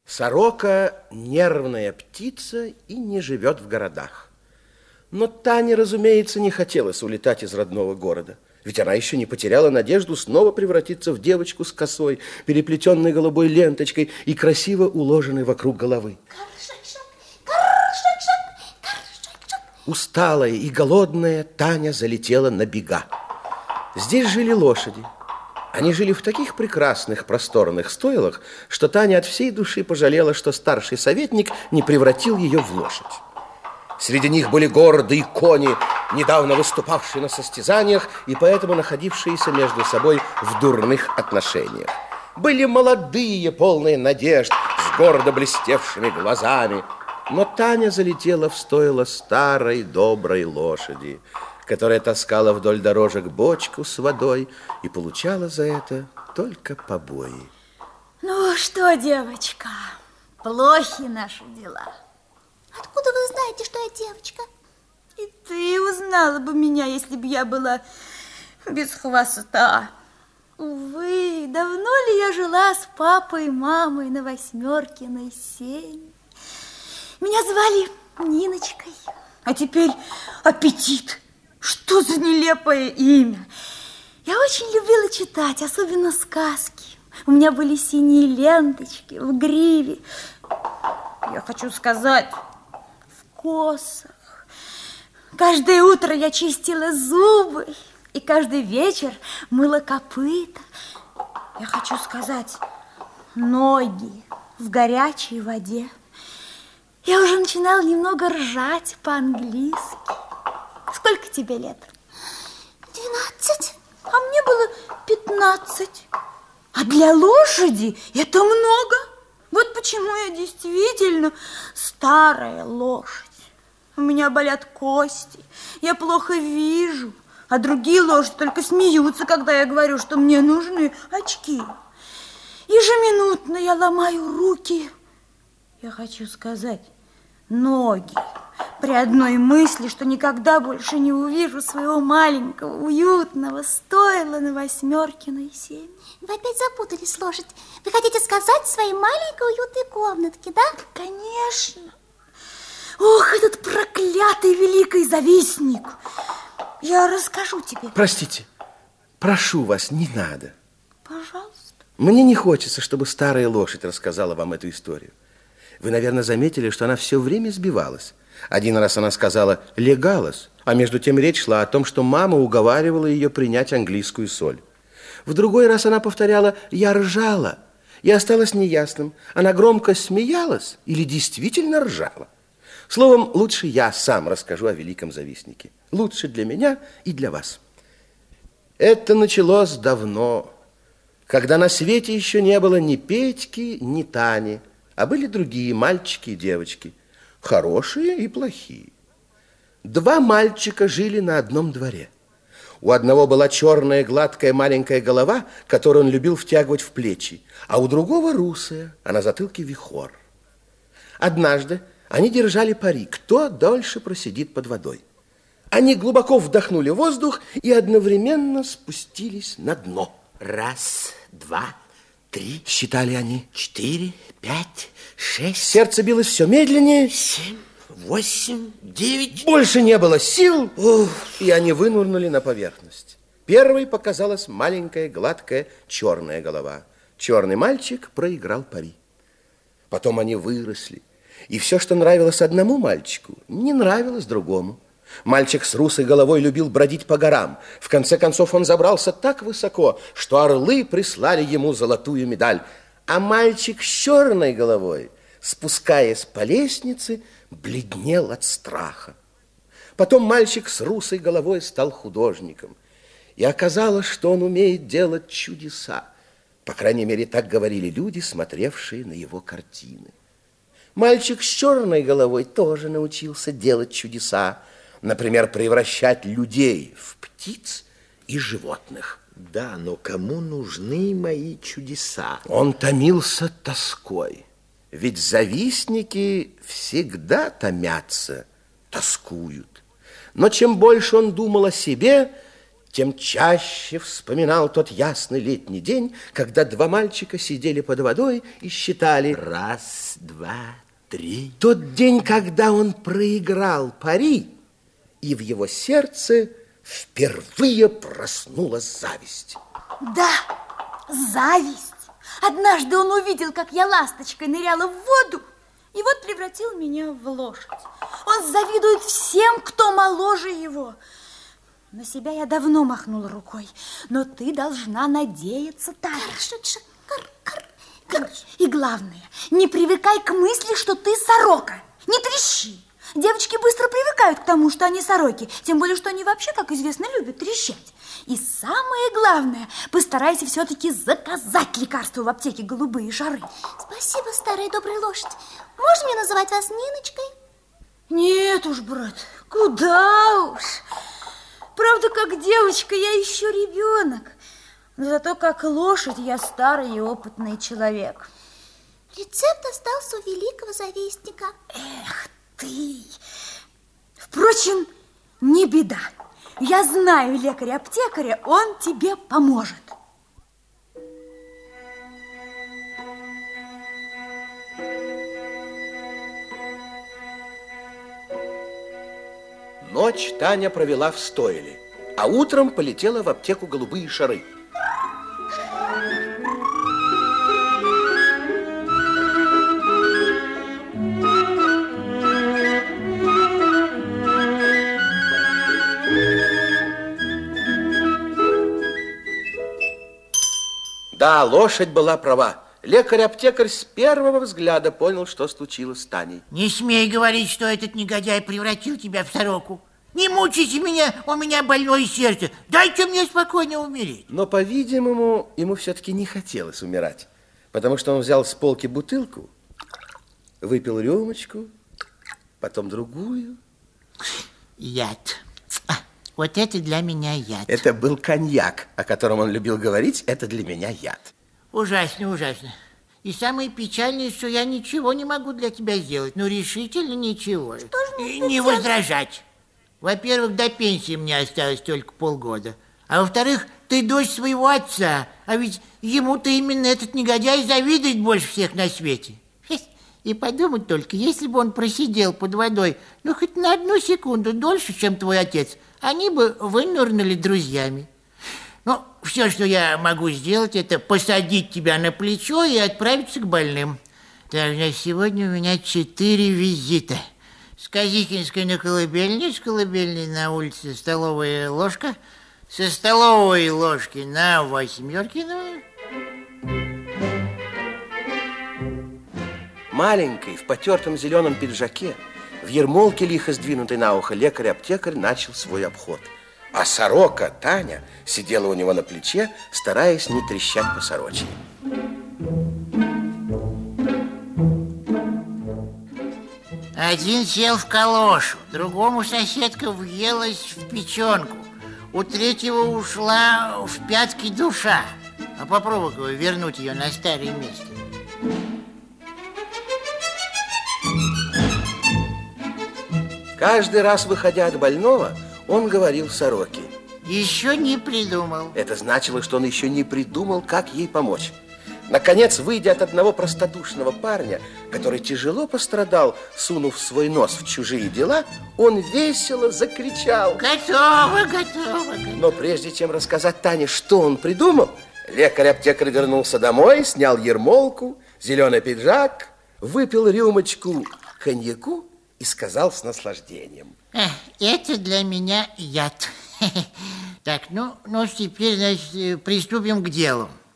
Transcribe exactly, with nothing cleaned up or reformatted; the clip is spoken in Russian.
Сорока – нервная птица и не живет в городах. Но Тане, разумеется, не хотелось улетать из родного города. Ведь она еще не потеряла надежду снова превратиться в девочку с косой, переплетенной голубой ленточкой и красиво уложенной вокруг головы. Усталая и голодная, Таня залетела на бега. Здесь жили лошади. Они жили в таких прекрасных просторных стойлах, что Таня от всей души пожалела, что старший советник не превратил ее в лошадь. Среди них были гордые кони, недавно выступавшие на состязаниях и поэтому находившиеся между собой в дурных отношениях. Были молодые, полные надежд, с гордо блестевшими глазами. Но Таня залетела в стойло старой доброй лошади, которая таскала вдоль дорожек бочку с водой и получала за это только побои. Ну что, девочка, плохи наши дела. Откуда вы знаете, что я девочка? И ты узнала бы меня, если бы я была без хвоста. Увы, давно ли я жила с папой и мамой на Восьмеркиной семь? Меня звали Ниночкой, а теперь Аппетит. Что за нелепое имя? Я очень любила читать, особенно сказки. У меня были синие ленточки в гриве. Я хочу сказать, в косах. Каждое утро я чистила зубы, и каждый вечер мыла копыта. Я хочу сказать, ноги в горячей воде. Я уже начинала немного ржать по-английски. Сколько тебе лет? Двенадцать. А мне было пятнадцать. А для лошади это много. Вот почему я действительно старая лошадь. У меня болят кости, я плохо вижу, а другие лошади только смеются, когда я говорю, что мне нужны очки. Ежеминутно я ломаю руки. Я хочу сказать, ноги. При одной мысли, что никогда больше не увижу своего маленького, уютного стойла на Восьмеркиной семь. Вы опять запутались, лошадь. Вы хотите сказать своей маленькой уютной комнатке, да? Конечно. Ох, этот проклятый великий завистник. Я расскажу тебе. Простите, прошу вас, не надо. Пожалуйста. Мне не хочется, чтобы старая лошадь рассказала вам эту историю. Вы, наверное, заметили, что она все время сбивалась. Один раз она сказала «легалась», а между тем речь шла о том, что мама уговаривала ее принять английскую соль. В другой раз она повторяла «я ржала», и осталось неясным, она громко смеялась или действительно ржала. Словом, лучше я сам расскажу о великом завистнике. Лучше для меня и для вас. Это началось давно, когда на свете еще не было ни Петьки, ни Тани, а были другие мальчики и девочки, хорошие и плохие. Два мальчика жили на одном дворе. У одного была черная гладкая маленькая голова, которую он любил втягивать в плечи, а у другого русая, а на затылке вихор. Однажды они держали пари, кто дольше просидит под водой. Они глубоко вдохнули воздух и одновременно спустились на дно. Раз, два, три, считали они. Четыре, пять, шесть. Сердце билось все медленнее. Семь, восемь, девять. Больше не было сил. Ух. И они вынырнули на поверхность. Первой показалась маленькая гладкая черная голова. Черный мальчик проиграл пари. Потом они выросли. И все, что нравилось одному мальчику, не нравилось другому. Мальчик с русой головой любил бродить по горам. В конце концов он забрался так высоко, что орлы прислали ему золотую медаль. А мальчик с черной головой, спускаясь по лестнице, бледнел от страха. Потом мальчик с русой головой стал художником. И оказалось, что он умеет делать чудеса. По крайней мере, так говорили люди, смотревшие на его картины. Мальчик с черной головой тоже научился делать чудеса. Например, превращать людей в птиц и животных. Да, но кому нужны мои чудеса? Он томился тоской. Ведь завистники всегда томятся, тоскуют. Но чем больше он думал о себе, тем чаще вспоминал тот ясный летний день, когда два мальчика сидели под водой и считали Раз, два, три. тот день, когда он проиграл пари, и в его сердце впервые проснулась зависть. Да, зависть. Однажды он увидел, как я ласточкой ныряла в воду, и вот превратил меня в лошадь. Он завидует всем, кто моложе его. На себя я давно махнула рукой, но ты должна надеяться, Таня. Хорошо, кар, кар, кар. И главное, не привыкай к мысли, что ты сорока. Не трещи. Девочки быстро привыкают к тому, что они сороки, тем более, что они вообще, как известно, любят трещать. И самое главное, постарайся все-таки заказать лекарство в аптеке «Голубые шары». Спасибо, старая добрая лошадь. Можно мне называть вас Ниночкой? Нет уж, брат, куда уж. Правда, как девочка я еще ребенок, но зато как лошадь я старый и опытный человек. Рецепт остался у великого завистника. Эх ты! Впрочем, не беда. Я знаю лекаря-аптекаря, он тебе поможет. Ночь Таня провела в стойле, а утром полетела в аптеку «Голубые шары». Да, лошадь была права. Лекарь-аптекарь с первого взгляда понял, что случилось с Таней. Не смей говорить, что этот негодяй превратил тебя в сороку. Не мучайте меня, у меня больное сердце. Дайте мне спокойно умереть. Но, по-видимому, ему все-таки не хотелось умирать, потому что он взял с полки бутылку, выпил рюмочку, потом другую. Яд. Вот это для меня яд. Это был коньяк, о котором он любил говорить. Это для меня яд. Ужасно, ужасно. И самое печальное, что я ничего не могу для тебя сделать. Ну, решительно ничего. Что же И нужно не делать? возражать. Во-первых, до пенсии мне осталось только полгода. А во-вторых, ты дочь своего отца. А ведь ему-то именно этот негодяй завидует больше всех на свете. И подумать только, если бы он просидел под водой, ну, хоть на одну секунду дольше, чем твой отец, они бы вынырнули друзьями. Ну, все, что я могу сделать, это посадить тебя на плечо и отправиться к больным. Так, значит, сегодня у меня четыре визита. С Казихинской на колыбельной, с колыбельной на улице Столовая ложка, со столовой ложки на Восьмеркину. Маленький, в потертом зеленом пиджаке, в ермолке, лихо сдвинутой на ухо, лекарь-аптекарь начал свой обход. А сорока Таня сидела у него на плече, стараясь не трещать по сорочьи. Один сел в калошу, другому соседка въелась в печенку, у третьего ушла в пятки душа. А попробуй вернуть ее на старое место. Каждый раз, выходя от больного, он говорил сороке. Еще не придумал. Это значило, что он еще не придумал, как ей помочь. Наконец, выйдя от одного простодушного парня, который тяжело пострадал, сунув свой нос в чужие дела, он весело закричал. Готово, готово, готово. Но прежде чем рассказать Тане, что он придумал, лекарь-аптекарь вернулся домой, снял ермолку, зеленый пиджак, выпил рюмочку коньяку и сказал с наслаждением. Это для меня яд. Так, ну, ну теперь, значит, приступим к делу.